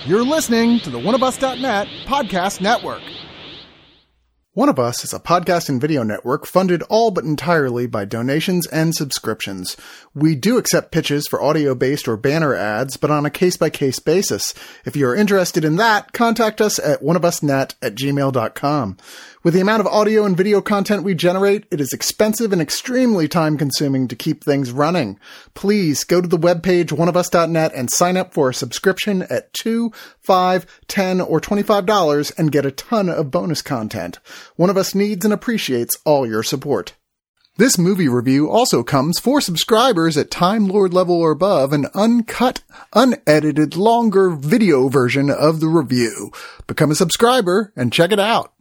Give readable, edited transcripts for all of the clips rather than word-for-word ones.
You're listening to the oneofus.net podcast network. One of Us is a podcast and video network funded all but entirely by donations and subscriptions. We do accept pitches for audio-based or banner ads, but on a case-by-case basis. If you're interested in that, contact us at oneofusnet@gmail.com. With the amount of audio and video content we generate, it is expensive and extremely time-consuming to keep things running. Please go to the webpage oneofus.net and sign up for a subscription at $2, $5, $10, or $25 and get a ton of bonus content. One of Us needs and appreciates all your support. This movie review also comes for subscribers at Time Lord level or above, an uncut, unedited, longer video version of the review. Become a subscriber and check it out.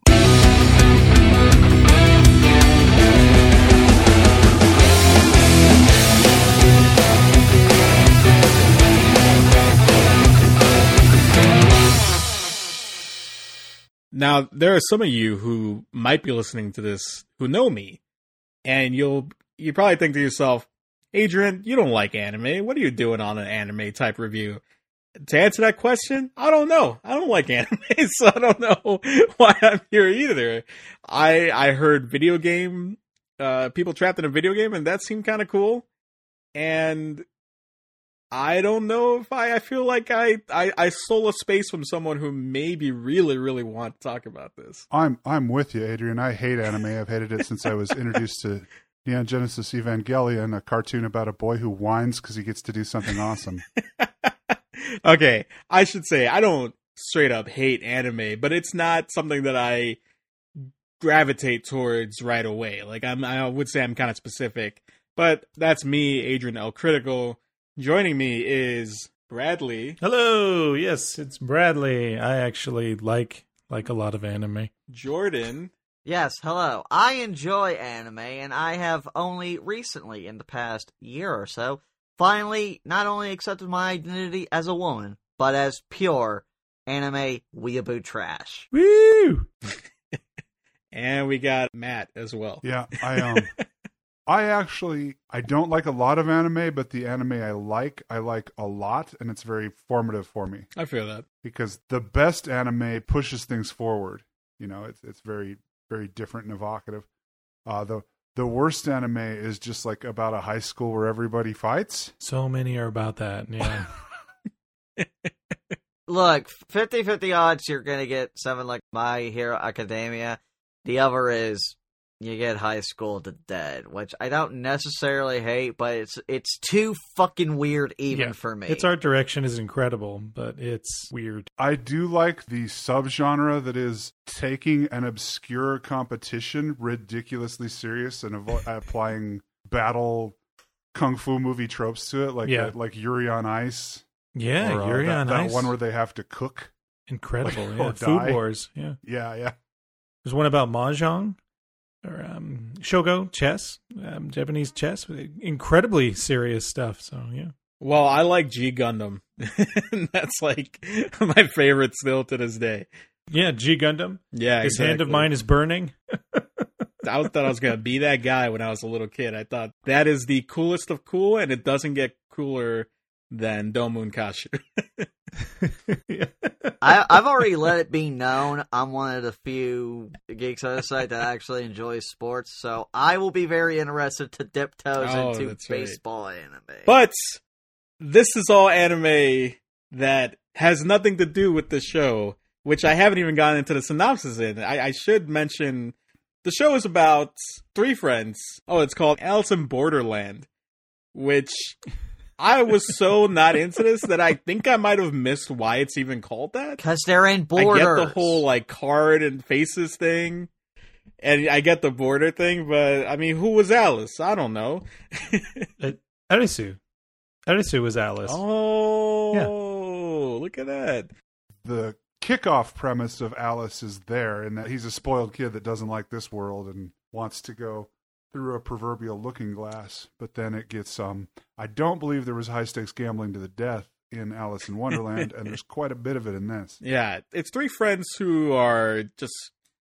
Now, there are some of you who might be listening to this who know me, and you probably think to yourself, Adrian, you don't like anime. What are you doing on an anime type review? To answer that question, I don't know. I don't like anime, so I don't know why I'm here either. I heard video game, people trapped in a video game, and that seemed kind of cool. And I don't know if I feel like I stole a space from someone who maybe really, really want to talk about this. I'm with you, Adrian. I hate anime. I've hated it since I was introduced to Neon Genesis Evangelion, a cartoon about a boy who whines because he gets to do something awesome. Okay, I should say I don't straight up hate anime, but it's not something that I gravitate towards right away. Like I would say I'm kind of specific, but that's me, Adrian L. Critical. Joining me is Bradley. Hello, yes, it's Bradley. I actually like a lot of anime. Jordan. Yes, hello. I enjoy anime, and I have only recently, in the past year or so, finally not only accepted my identity as a woman, but as pure anime weeaboo trash. Woo! And we got Matt as well. Yeah, I don't like a lot of anime, but the anime I like a lot, and it's very formative for me. I feel that. Because the best anime pushes things forward. You know, it's very, very different and evocative. The worst anime is just like about a high school where everybody fights. So many are about that, yeah. Look, 50-50 odds you're going to get something like My Hero Academia. The other is you get High School to Dead, which I don't necessarily hate, but it's too fucking weird even for me. Its art direction is incredible, but it's weird. I do like the subgenre that is taking an obscure competition ridiculously serious and applying battle kung fu movie tropes to it, like Yuri on Ice. Yeah, or, Yuri on Ice. That one where they have to cook. Incredible, or Food die. Wars, yeah. Yeah. There's one about Mahjong. Or Shogo, chess, Japanese chess, incredibly serious stuff. So yeah. Well, I like G Gundam. That's like my favorite still to this day. Yeah, G Gundam. Yeah, This hand of mine is burning. I thought I was gonna be that guy when I was a little kid. I thought that is the coolest of cool, and it doesn't get cooler than Domon Kashu. Yeah. I've already let it be known I'm one of the few geeks on the site that actually enjoys sports, so I will be very interested to dip toes into baseball anime. But this is all anime that has nothing to do with the show, which I haven't even gotten into the synopsis in. I should mention the show is about three friends. Oh, it's called Alice in Borderland, which I was so not into this that I think I might have missed why it's even called that. Because they're in borders. I get the whole like card and faces thing, and I get the border thing, but I mean, who was Alice? I don't know. Arisu. Arisu was Alice. Oh, yeah. Look at that. The kickoff premise of Alice is there, in that he's a spoiled kid that doesn't like this world and wants to go through a proverbial looking glass. But then it gets I don't believe there was high stakes gambling to the death in Alice in Wonderland, and there's quite a bit of it in this. Yeah, it's three friends who are just,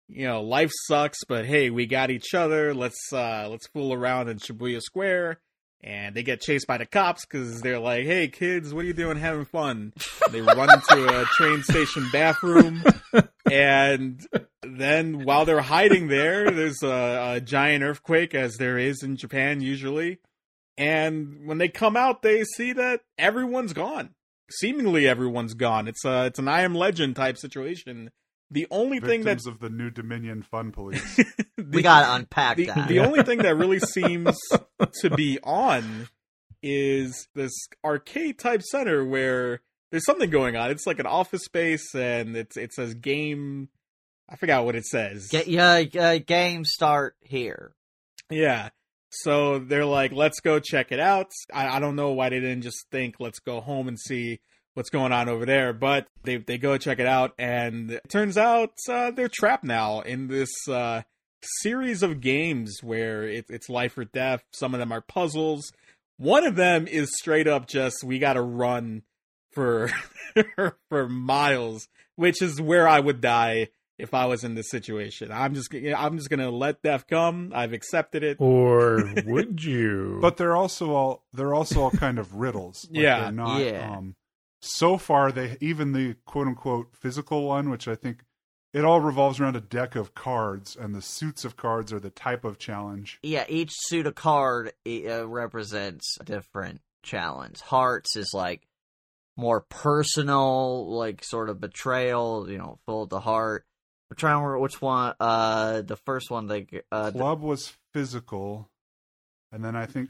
life sucks, but hey, we got each other. Let's fool around in Shibuya Square. and they get chased by the cops because they're like, "Hey kids, what are you doing having fun?" They run into a train station bathroom, and then while they're hiding there's a giant earthquake, as there is in Japan usually. And when they come out, they see that everyone's gone. Seemingly everyone's gone. It's an I Am Legend type situation. The only thing that Victims of the New Dominion Fun Police. We gotta unpack that. The only thing that really seems to be on is this arcade type center where there's something going on. It's like an office space, and it says game. I forgot what it says. Game start here. Yeah. So they're like, let's go check it out. I don't know why they didn't just think, let's go home and see what's going on over there. But they go check it out, and it turns out they're trapped now in this series of games where it's life or death. Some of them are puzzles. One of them is straight up just, we gotta run for for miles, which is where I would die if I was in this situation. I'm just gonna let death come. I've accepted it. Or would you? But they're also all kind of riddles. Like, Yeah. they're not, Yeah. So far, even the quote unquote physical one, which I think it all revolves around a deck of cards, and the suits of cards are the type of challenge. Yeah, each suit of card represents a different challenge. Hearts is like more personal, like sort of betrayal, full of the heart. I'm trying to remember which one. The first one, Club was physical, and then I think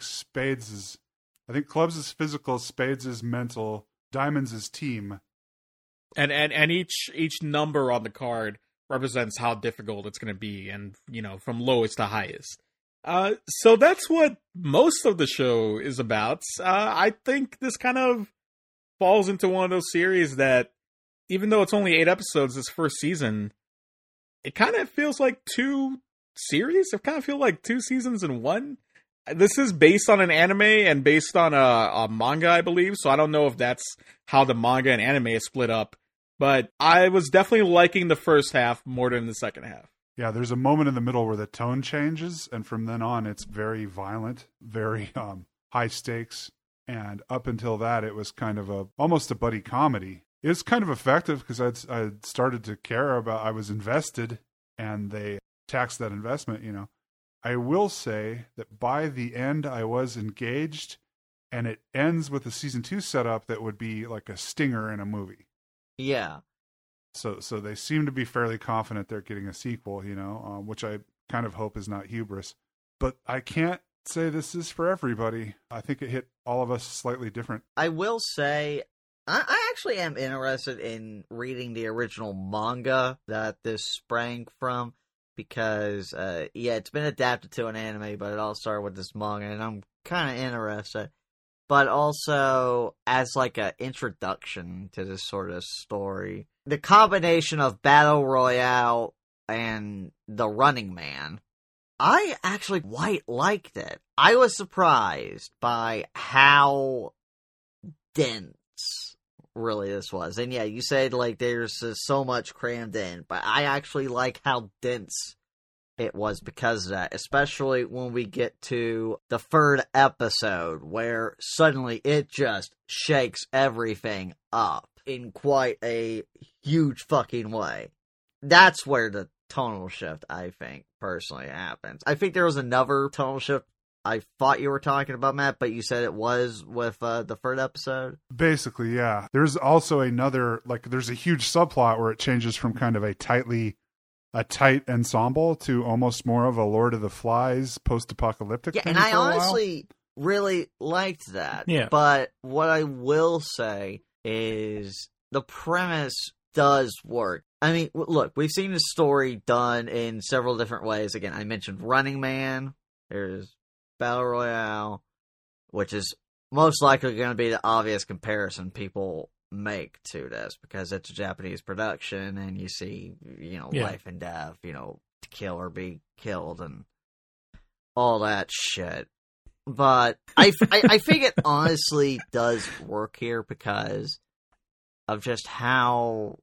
clubs is physical, spades is mental, diamonds is team. And each number on the card represents how difficult it's going to be, and from lowest to highest. So that's what most of the show is about. I think this kind of falls into one of those series that, even though it's only 8 episodes this first season, it kind of feels like 2 series. It kind of feel like 2 seasons in one. This is based on an anime and based on a manga, I believe. So I don't know if that's how the manga and anime is split up. But I was definitely liking the first half more than the second half. Yeah, there's a moment in the middle where the tone changes, and from then on, it's very violent, very high stakes. And up until that, it was kind of almost a buddy comedy. It was kind of effective because I'd started to care about. I was invested, and they taxed that investment. I will say that by the end, I was engaged, and it ends with a season 2 setup that would be like a stinger in a movie. yeah. So they seem to be fairly confident they're getting a sequel, which I kind of hope is not hubris. But I can't say this is for everybody. I think it hit all of us slightly different. I will say, I actually am interested in reading the original manga that this sprang from, because, it's been adapted to an anime, but it all started with this manga, and I'm kind of interested. But also, as like an introduction to this sort of story, the combination of Battle Royale and The Running Man, I actually quite liked it. I was surprised by how dense really this was. And yeah, you said like there's so much crammed in, but I actually like how dense it was because of that, especially when we get to the 3rd episode, where suddenly it just shakes everything up in quite a huge fucking way. That's where the tonal shift, I think, personally happens. I think there was another tonal shift I thought you were talking about, Matt, but you said it was with the 3rd episode? Basically, yeah. There's also there's a huge subplot where it changes from kind of a tight ensemble to almost more of a Lord of the Flies post-apocalyptic thing. And I honestly really liked that. Yeah. But what I will say is the premise does work. I mean, look, we've seen the story done in several different ways. Again, I mentioned Running Man. There's Battle Royale, which is most likely going to be the obvious comparison people make to this, because it's a Japanese production, and you see, life and death, kill or be killed, and all that shit. But I think it honestly does work here because of just how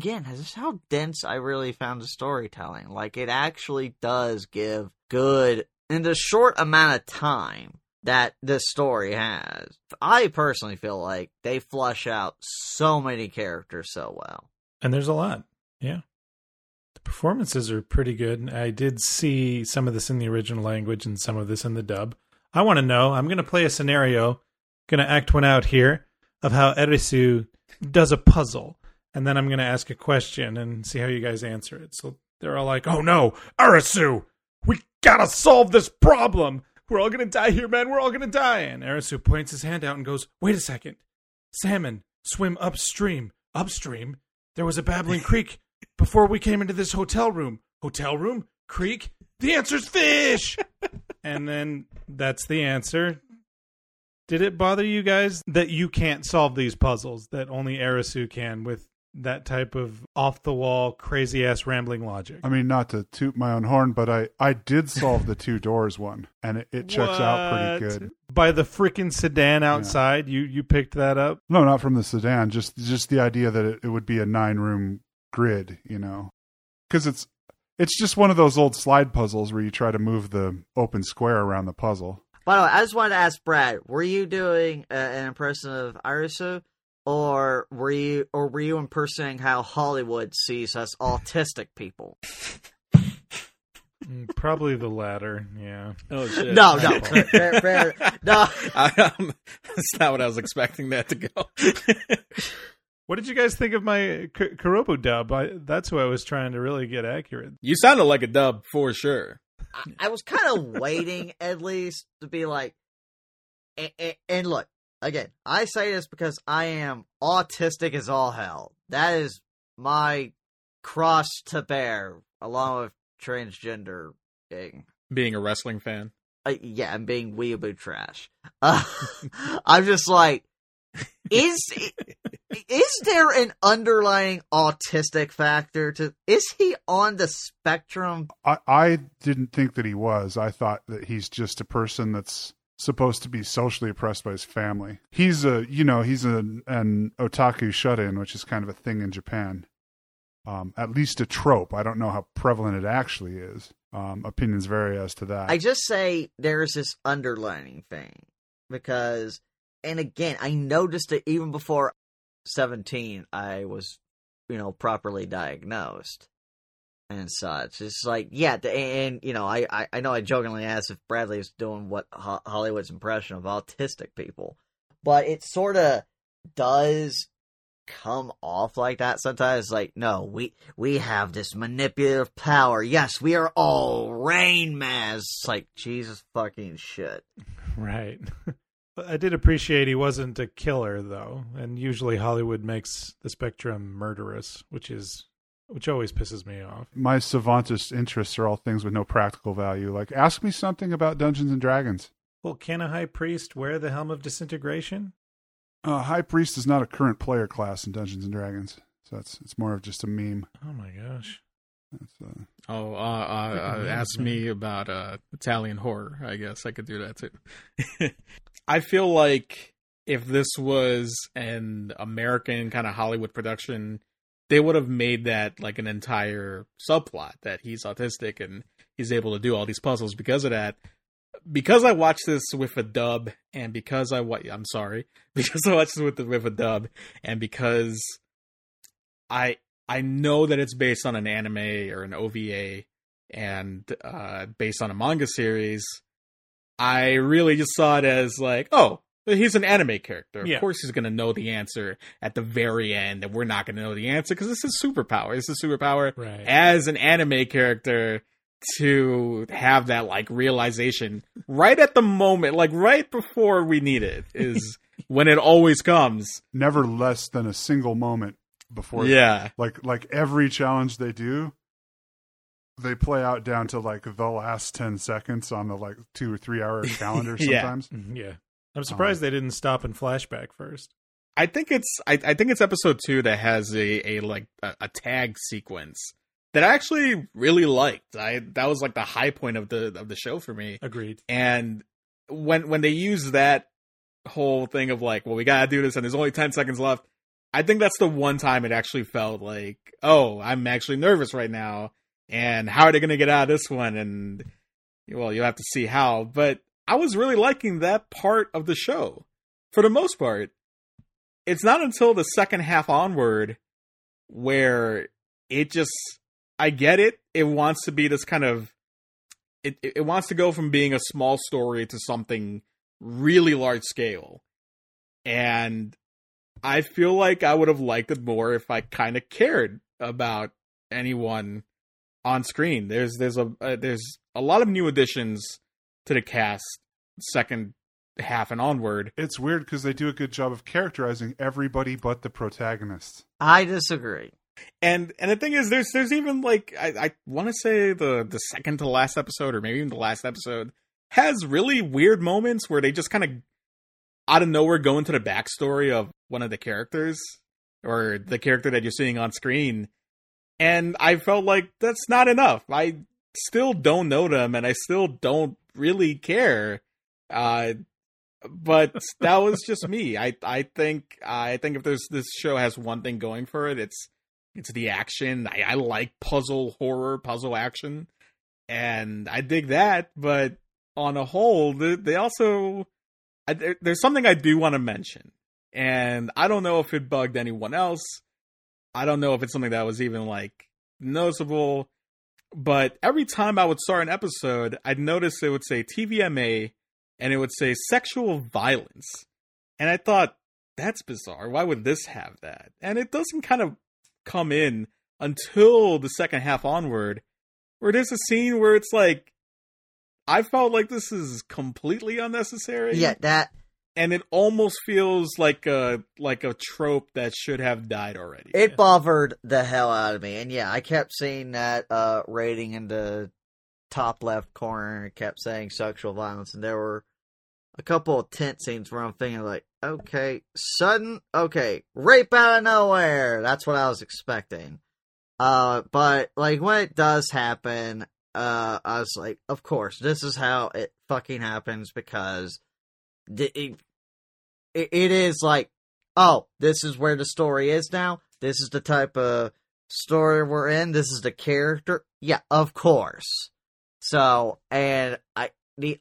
dense I really found the storytelling. Like, it actually does give good, in the short amount of time, that this story has. I personally feel like they flush out so many characters so well. And there's a lot. Yeah. The performances are pretty good. I did see some of this in the original language and some of this in the dub. I want to know, I'm going to play a scenario, going to act one out here, of how Erisu does a puzzle. And then I'm going to ask a question and see how you guys answer it. So they're all like, oh no, Erisu, we got to solve this problem. We're all going to die here, man. We're all going to die. And Erisu points his hand out and goes, wait a second. Salmon swim upstream. Upstream? There was a babbling creek before we came into this hotel room. Hotel room? Creek? The answer's fish! And then that's the answer. Did it bother you guys that you can't solve these puzzles, that only Erisu can with that type of off-the-wall, crazy-ass rambling logic? I mean, not to toot my own horn, but I did solve the 2 doors one, and it checks out pretty good. By the freaking sedan outside, you picked that up? No, not from the sedan, just the idea that it would be a 9-room grid, you know. Because it's just one of those old slide puzzles where you try to move the open square around the puzzle. By the way, I just wanted to ask Brad, were you doing an impression of Arisu, or were you impersonating how Hollywood sees us autistic people? Probably the latter, yeah. Oh shit! No. No. That's not what I was expecting that to go. What did you guys think of my Kurobu dub? That's who I was trying to really get accurate. You sounded like a dub for sure. I was kind of waiting, at least, to be like, and look, again, I say this because I am autistic as all hell. That is my cross to bear, along with transgender being a wrestling fan. Yeah, and being weeaboo trash. I'm just like, is there an underlying autistic factor to? Is he on the spectrum? I didn't think that he was. I thought that he's just a person that's supposed to be socially oppressed by his family. He's an otaku shut-in, which is kind of a thing in Japan. At least a trope. I don't know how prevalent it actually is. Opinions vary as to that. I just say there's this underlining thing because, and again, I noticed it even before 17. I was, properly diagnosed and such. It's like, yeah, and I know I jokingly asked if Bradley is doing what Hollywood's impression of autistic people, but it sort of does come off like that sometimes. Like, no, we have this manipulative power. Yes, we are all Rain Man. It's like, Jesus fucking shit. Right. I did appreciate he wasn't a killer, though, and usually Hollywood makes the spectrum murderous, which always pisses me off. My savantist interests are all things with no practical value. Like, ask me something about Dungeons and Dragons. Well, can a high priest wear the Helm of Disintegration? High Priest is not a current player class in Dungeons and Dragons, so it's more of just a meme. Oh my gosh! Ask me about Italian horror. I guess I could do that too. I feel like if this was an American kind of Hollywood production, they would have made that like an entire subplot that he's autistic and he's able to do all these puzzles because of that. Because I watched this with a dub, and because I watched this with a dub, and because I know that it's based on an anime or an OVA, and based on a manga series, I really just saw it as like, oh, he's an anime character. Of course he's going to know the answer at the very end, and we're not going to know the answer because this is superpower. This is superpower right. As an anime character to have that like realization right at the moment, like right before we need it is when it always comes. Never less than a single moment before. Yeah. Like every challenge they do, they play out down to like the last 10 seconds on the like 2 or 3 hour calendar sometimes. Yeah. I'm surprised they didn't stop in flashback first. I think it's episode 2 that has a tag sequence that I actually really liked. That was like the high point of the show for me. Agreed. And when they use that whole thing of like, well, we gotta do this and there's only 10 seconds left, I think that's the one time it actually felt like, oh, I'm actually nervous right now, and how are they gonna get out of this one? And well, you'll have to see how. But I was really liking that part of the show. For the most part, it's not until the second half onward where it just, I get it. It wants to be this kind of, it wants to go from being a small story to something really large scale. And I feel like I would have liked it more if I kind of cared about anyone on screen. There's a lot of new additions to the cast second half and onward. It's weird because they do a good job of characterizing everybody but the protagonist. I disagree. And the thing is, there's even like I want to say the second to last episode, or maybe even the last episode, has really weird moments where they just kind of out of nowhere go into the backstory of one of the characters or the character that you're seeing on screen, and I felt like that's not enough. I still don't know them, and I still don't really care. But that was just me. I think if this show has one thing going for it, it's the action. I like puzzle action, and I dig that. But on a whole, they also there's something I do want to mention, and I don't know if it bugged anyone else. I don't know if it's something that was even like noticeable. But every time I would start an episode, I'd notice it would say TVMA, and it would say sexual violence. And I thought, that's bizarre. Why would this have that? And it doesn't kind of come in until the second half onward, where there's a scene where it's like, I felt like this is completely unnecessary. Yeah, that. And it almost feels like a trope that should have died already. It bothered the hell out of me. And yeah, I kept seeing that rating in the top left corner. It kept saying sexual violence. And there were a couple of tense scenes where I'm thinking like, okay, rape out of nowhere. That's what I was expecting. But like when it does happen, I was like, of course, this is how it fucking happens, because it is like, oh, this is where the story is now. This is the type of story we're in. This is the character. Yeah, of course. So, and it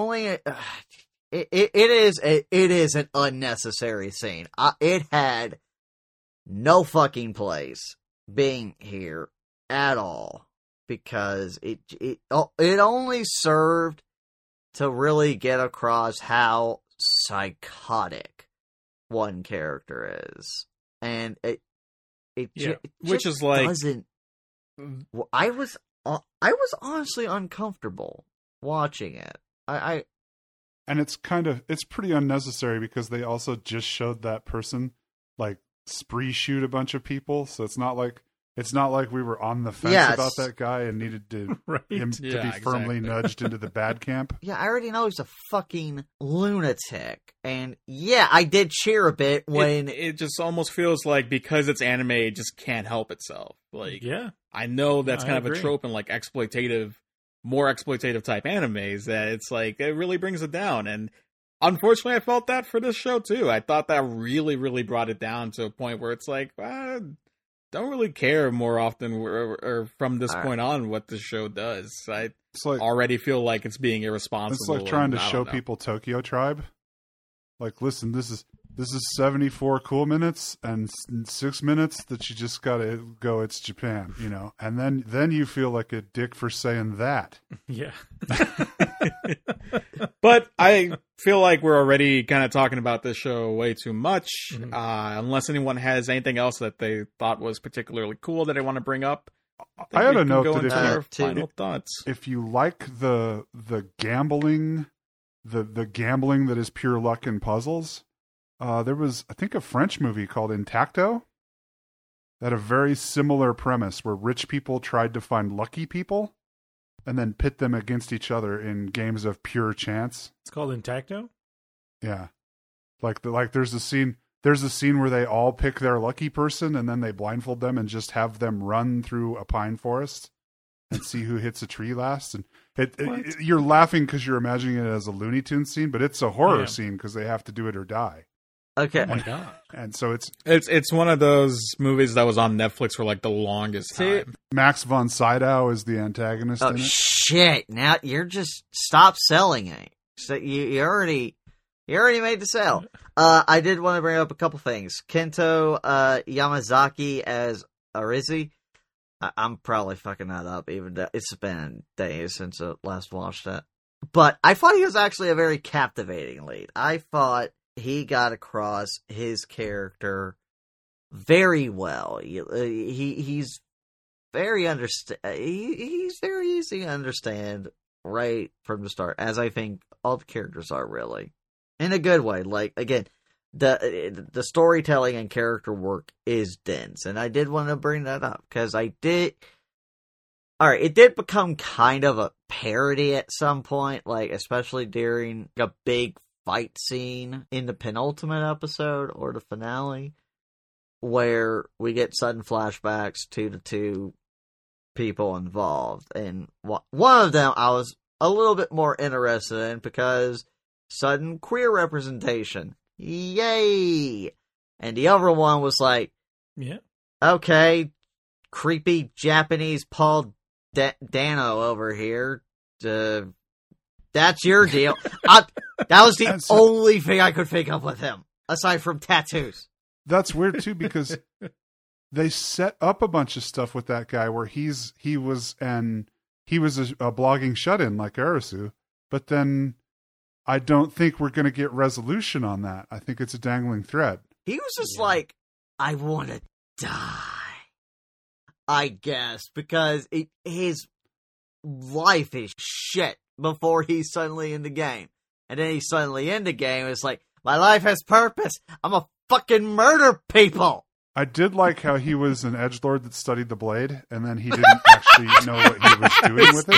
is an unnecessary scene. It had no fucking place being here at all, because it only served to really get across how psychotic one character is, and which is like doesn't. I was honestly uncomfortable watching it. And it's pretty unnecessary because they also just showed that person like spree shoot a bunch of people, so it's not like we were on the fence about that guy and needed to him to be firmly nudged into the bad camp. Yeah, I already know he's a fucking lunatic. And yeah, I did cheer a bit when it just almost feels like because it's anime, it just can't help itself. Like, yeah, I know that's kind of agree. a trope in like more exploitative type animes, that it's like it really brings it down. And unfortunately, I felt that for this show too. I thought that really, really brought it down to a point where it's like, don't really care more often or from this point on what the show does. I already feel like it's being irresponsible. It's like trying to show people Tokyo Tribe. Like, listen, this is 74 cool minutes and 6 minutes that you just gotta go. It's Japan, you know, and then you feel like a dick for saying that. Yeah. But I feel like we're already kind of talking about this show way too much. Mm-hmm. Unless anyone has anything else that they thought was particularly cool that they want to bring up. I had a note go that into our final thoughts. If you like the gambling, the gambling that is pure luck and puzzles, there was, I think, a French movie called Intacto that had a very similar premise where rich people tried to find lucky people and then pit them against each other in games of pure chance. It's called Intacto? Yeah. Like there's a scene where they all pick their lucky person and then they blindfold them and just have them run through a pine forest and see who hits a tree last. And you're laughing because you're imagining it as a Looney Tunes scene, but it's a horror scene because they have to do it or die. okay. Oh my god. And so It's one of those movies that was on Netflix for like the longest time. Max von Sydow is the antagonist in it. Shit! Now you're just stop selling it. So you already made the sale. I did want to bring up a couple things. Kento Yamazaki as Arizu. I'm probably fucking that up, even though it's been days since I last watched that. But I thought he was actually a very captivating lead. I thought he got across his character very well. He's very he's very easy to understand right from the start, as I think all the characters are, really. In a good way. Like, again, the storytelling and character work is dense, and I did want to bring that up because it did become kind of a parody at some point, like especially during a big fight scene in the penultimate episode or the finale, where we get sudden flashbacks to the two people involved, and one of them I was a little bit more interested in because sudden queer representation. Yay! And the other one was like, yeah, okay, creepy Japanese Paul Dano over here. That's your deal. That was the only thing I could think of with him, aside from tattoos. That's weird too, because they set up a bunch of stuff with that guy where he was a blogging shut-in like Arizu, but then I don't think we're going to get resolution on that. I think it's a dangling thread. He was just like, I want to die, I guess, because his life is shit before he's suddenly in the game. And then he's suddenly in the game, it's like, my life has purpose. I'm a fucking murder people. I did like how he was an edgelord that studied the blade, and then he didn't actually know what he was doing with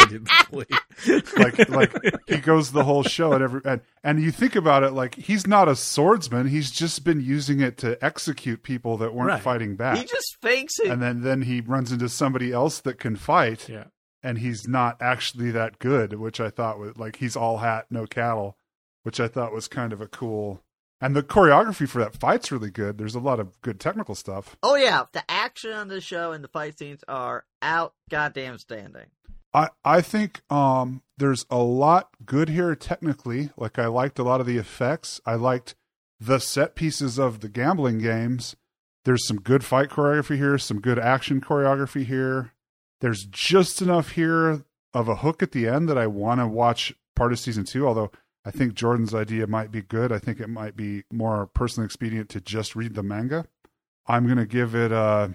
it. like he goes the whole show and you think about it, like, he's not a swordsman. He's just been using it to execute people that weren't fighting back. He just thinks it. And then he runs into somebody else that can fight, and he's not actually that good, which I thought was like, he's all hat, no cattle, which I thought was kind of a cool. And the choreography for that fight's really good. There's a lot of good technical stuff. Oh, yeah. The action on the show and the fight scenes are out goddamn standing. I think there's a lot good here technically. Like, I liked a lot of the effects. I liked the set pieces of the gambling games. There's some good fight choreography here, some good action choreography here. There's just enough here of a hook at the end that I want to watch part of season 2, although I think Jordan's idea might be good. I think it might be more personally expedient to just read the manga. I'm going to give it a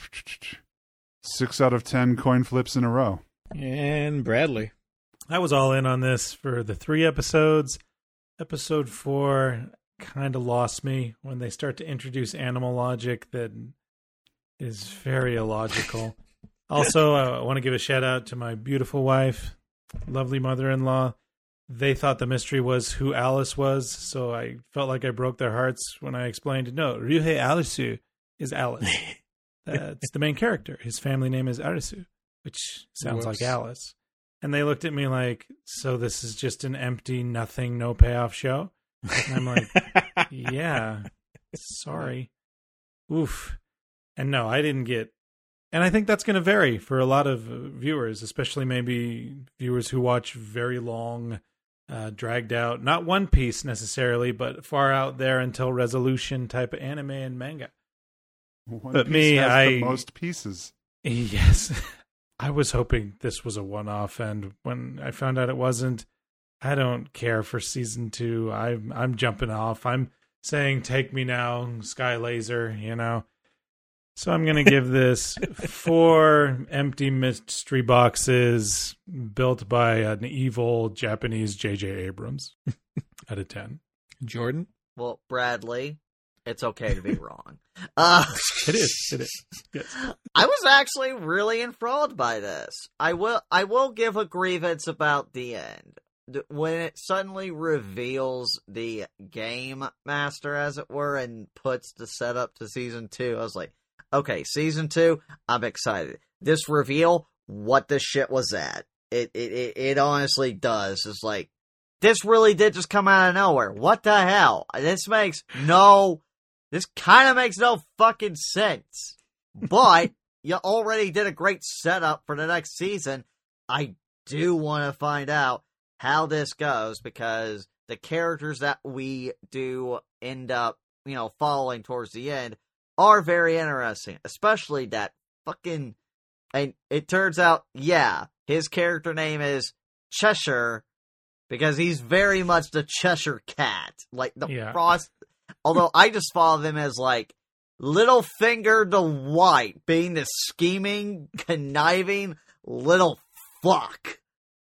6 out of 10 coin flips in a row. And Bradley. I was all in on this for the 3 episodes. Episode 4 kind of lost me when they start to introduce animal logic that is very illogical. Also, I want to give a shout out to my beautiful wife, lovely mother-in-law. They thought the mystery was who Alice was, so I felt like I broke their hearts when I explained, no, Ryuhei Arisu is Alice. That's the main character. His family name is Arisu, which sounds like Alice. And they looked at me like, so this is just an empty, nothing, no payoff show? And I'm like, yeah, sorry. Oof. And no, I didn't get... And I think that's going to vary for a lot of viewers, especially maybe viewers who watch very long... dragged out, not One Piece necessarily, but far out there until resolution type of anime and manga. One Piece has the most pieces. Yes. I was hoping this was a one-off, and when I found out it wasn't, I don't care for season 2. I'm jumping off. I'm saying, take me now, Sky Laser, you know. So I'm going to give this 4 empty mystery boxes built by an evil Japanese J.J. Abrams out of 10. Jordan? Well, Bradley, it's okay to be wrong. It is. Yes. I was actually really enthralled by this. I will give a grievance about the end. When it suddenly reveals the game master, as it were, and puts the setup to season 2, I was like, okay, season 2, I'm excited. This reveal, what the shit was that? It honestly does. It's like, this really did just come out of nowhere. What the hell? This kind of makes no fucking sense. But, you already did a great setup for the next season. I do want to find out how this goes, because the characters that we do end up, following towards the end are very interesting, especially that fucking, and it turns out, his character name is Cheshire, because he's very much the Cheshire Cat, like the Frost, although I just follow them as, like, Littlefinger the White, being the scheming, conniving little fuck,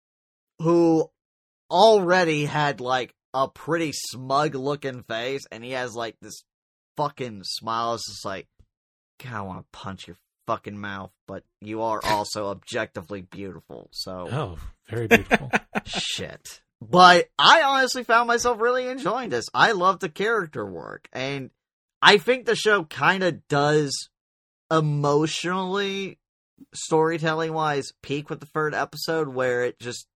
who already had, like, a pretty smug-looking face, and he has, like, this fucking smile. It's just like, God, I want to punch your fucking mouth, but you are also objectively beautiful, so... Oh, very beautiful. Shit. But I honestly found myself really enjoying this. I love the character work, and I think the show kind of does emotionally, storytelling-wise, peak with the third episode, where it just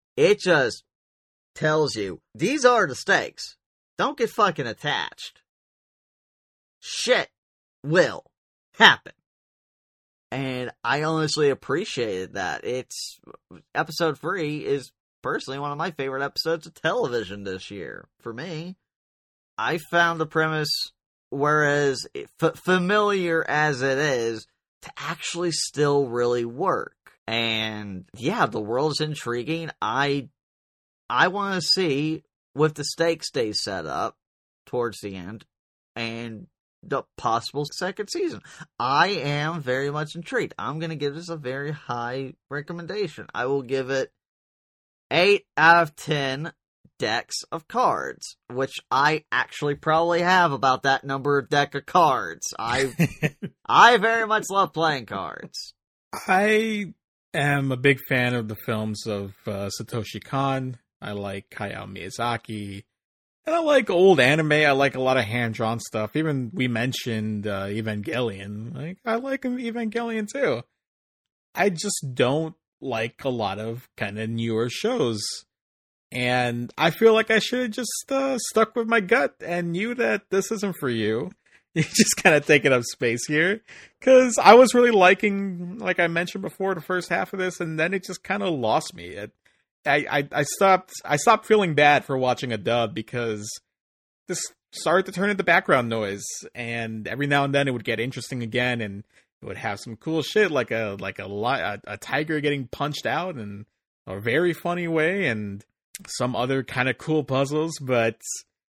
tells you, these are the stakes. Don't get fucking attached. Shit will happen. And I honestly appreciated that. Episode 3 is personally one of my favorite episodes of television this year. For me, I found the premise, whereas familiar as it is, to actually still really work. And yeah, the world is intriguing. I want to see with the stakes they set up towards the end and the possible second season. I am very much intrigued. I'm going to give this a very high recommendation. I will give it 8 out of 10 decks of cards, which I actually probably have about that number of deck of cards. I very much love playing cards. I am a big fan of the films of Satoshi Kon. I like Hayao Miyazaki. And I like old anime. I like a lot of hand-drawn stuff. Even we mentioned Evangelion. I like Evangelion too. I just don't like a lot of kind of newer shows. And I feel like I should have just stuck with my gut and knew that this isn't for you. You just kind of taking up space here. Because I was really liking, like I mentioned before, the first half of this, and then it just kind of lost me. I stopped feeling bad for watching a dub because this started to turn into background noise, and every now and then it would get interesting again, and it would have some cool shit like a tiger getting punched out in a very funny way, and some other kind of cool puzzles. But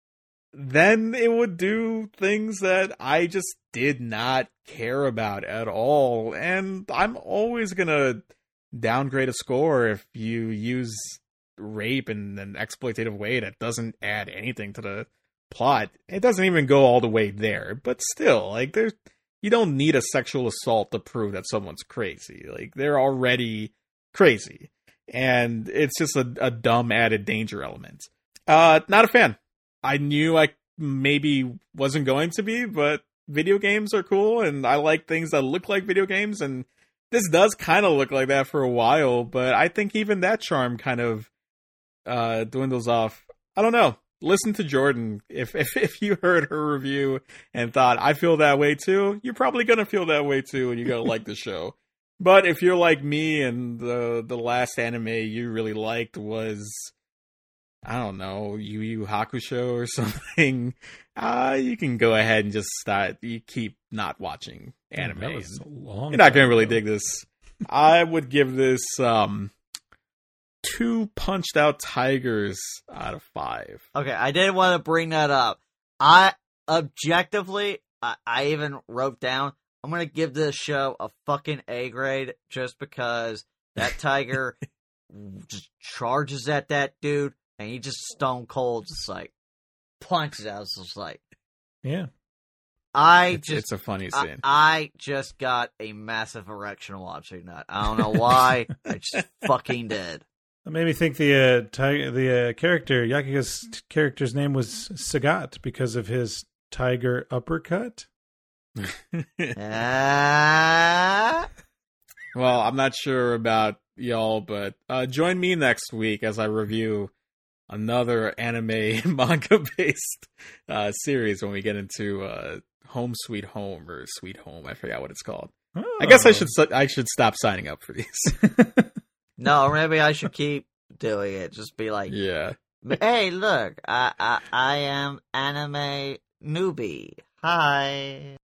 then it would do things that I just did not care about at all, and I'm always gonna downgrade a score if you use rape in an exploitative way that doesn't add anything to the plot. It doesn't even go all the way there, but still, like, you don't need a sexual assault to prove that someone's crazy. Like, they're already crazy, and it's just a dumb added danger element. Not a fan. I knew I maybe wasn't going to be, but video games are cool, and I like things that look like video games, and this does kind of look like that for a while, but I think even that charm kind of dwindles off. I don't know. Listen to Jordan. If you heard her review and thought, I feel that way too, you're probably going to feel that way too, and you're going to like the show. But if you're like me and the last anime you really liked was, I don't know, Yu Yu Hakusho or something, you can go ahead and just keep not watching anime. You're not going to really dig this. I would give this 2 punched out tigers out of 5. Okay, I did want to bring that up. I even wrote down, I'm going to give this show a fucking A grade just because that tiger just charges at that dude and he just stone cold just like punches out. It's just like, yeah. It's a funny scene. I just got a massive erection watching that. I don't know why. I just fucking did. That made me think the character, Yakuga's character's name was Sagat because of his tiger uppercut. Well, I'm not sure about y'all, but join me next week as I review another anime manga-based series when we get into Home Sweet Home or Sweet Home. I forgot what it's called. Oh. I guess I should stop signing up for these. No, maybe I should keep doing it. Just be like, Yeah. hey, look, I am anime newbie. Hi.